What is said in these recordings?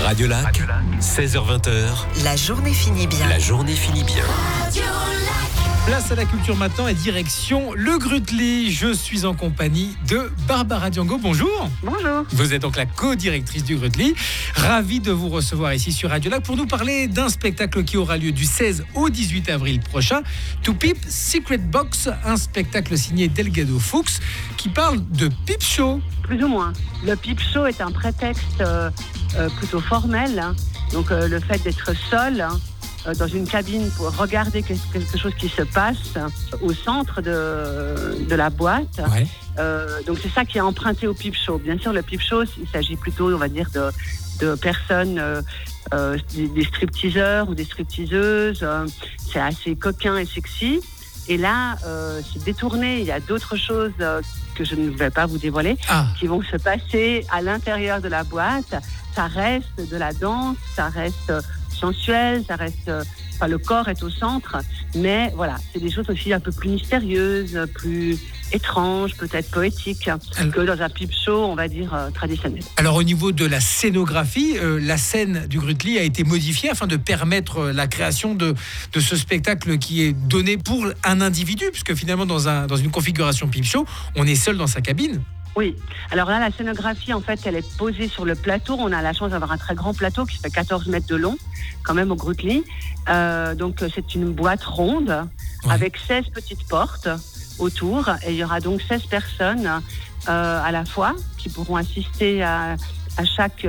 Radio Lac, 16h20. La journée finit bien. La journée finit bien. Place à la culture maintenant et direction le Grutli. Je suis en compagnie de Barbara Django. Bonjour. Bonjour. Vous êtes donc la co-directrice du Grutli. Ravie de vous recevoir ici sur Radio Lac pour nous parler d'un spectacle qui aura lieu du 16 au 18 avril prochain. To Peep Secret Box, un spectacle signé Delgado Fuchs qui parle de peep show. Plus ou moins. Le peep show est un prétexte plutôt formel. Hein. Donc le fait d'être seul dans une cabine pour regarder quelque chose qui se passe au centre de la boîte. Ouais. Donc c'est ça qui est emprunté au peep show. Bien sûr, le peep show, il s'agit plutôt, on va dire, de personnes, des stripteaseurs ou des stripteaseuses. C'est assez coquin et sexy. Et là, c'est détourné. Il y a d'autres choses que je ne vais pas vous dévoiler qui vont se passer à l'intérieur de la boîte. Ça reste de la danse, ça reste sensuel, ça reste... Enfin, le corps est au centre, mais voilà, c'est des choses aussi un peu plus mystérieuses, plus étranges, peut-être poétiques, que dans un peep show, on va dire, traditionnel. Alors au niveau de la scénographie, la scène du Grutli a été modifiée afin de permettre la création de ce spectacle qui est donné pour un individu, puisque finalement dans une configuration peep show, on est seul dans sa cabine. Oui. Alors là, la scénographie, en fait, elle est posée sur le plateau. On a la chance d'avoir un très grand plateau qui fait 14 mètres de long, quand même, au Grutli. Donc, c'est une boîte ronde avec 16 petites portes autour. Et il y aura donc 16 personnes à la fois qui pourront assister à chaque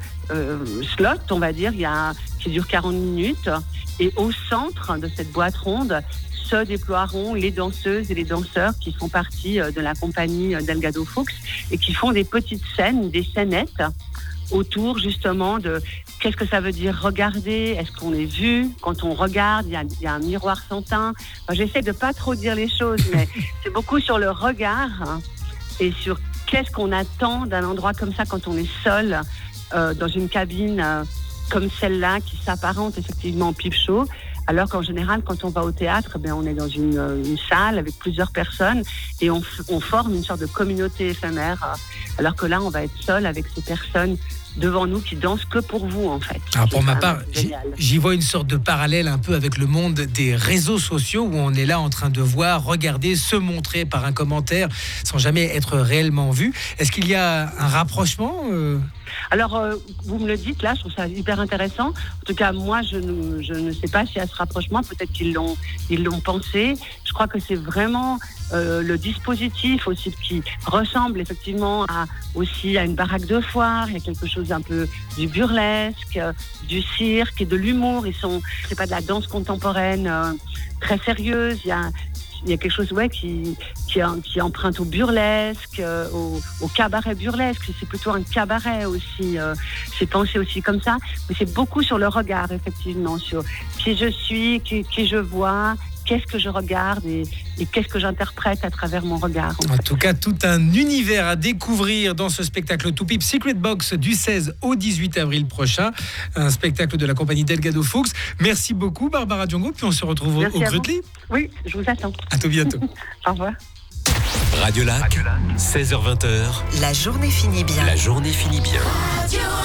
slot, on va dire, qui dure 40 minutes. Et au centre de cette boîte ronde se déploieront les danseuses et les danseurs qui font partie de la compagnie Delgado Fuchs et qui font des petites scènes, des scénettes autour justement de qu'est-ce que ça veut dire regarder, est-ce qu'on est vu, quand on regarde, il y a un miroir sans teint. Enfin, j'essaie de pas trop dire les choses, mais c'est beaucoup sur le regard et sur qu'est-ce qu'on attend d'un endroit comme ça quand on est seul dans une cabine comme celle-là qui s'apparente effectivement au peep show. Alors qu'en général, quand on va au théâtre, on est dans une salle avec plusieurs personnes et on forme une sorte de communauté éphémère. Alors que là, on va être seul avec ces personnes devant nous qui dansent que pour vous, en fait. Alors pour ma part, j'y vois une sorte de parallèle un peu avec le monde des réseaux sociaux où on est là en train de voir, regarder, se montrer par un commentaire sans jamais être réellement vu. Est-ce qu'il y a un rapprochement Alors, vous me le dites, là, je trouve ça hyper intéressant. En tout cas, moi, je ne sais pas s'il y a ce rapprochement. Peut-être qu'ils l'ont pensé. Je crois que c'est vraiment le dispositif aussi qui ressemble effectivement aussi à une baraque de foire. Il y a quelque chose un peu du burlesque, du cirque et de l'humour. C'est pas de la danse contemporaine très sérieuse. Il y a quelque chose qui emprunte au burlesque, au cabaret burlesque. C'est plutôt un cabaret aussi. C'est pensé aussi comme ça. Mais c'est beaucoup sur le regard, effectivement, sur qui je suis, qui je vois, qu'est-ce que je regarde et qu'est-ce que j'interprète à travers mon regard. En tout cas, tout un univers à découvrir dans ce spectacle To Peep Secret Box du 16 au 18 avril prochain. Un spectacle de la compagnie Delgado Fuchs. Merci beaucoup, Barbara Django. Puis on se retrouve au Grutli. Oui, je vous attends. À tout bientôt. Au revoir. Radio Lac, 16h20. La journée finit bien. La journée finit bien. Radio